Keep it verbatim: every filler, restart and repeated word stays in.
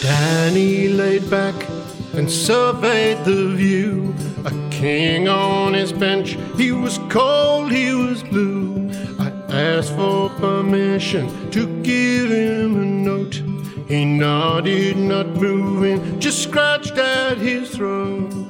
Danny laid back and surveyed the view. A king on his bench, he was cold, he was blue. I asked for permission to give him a note. He nodded, not moving, just scratched at his throat.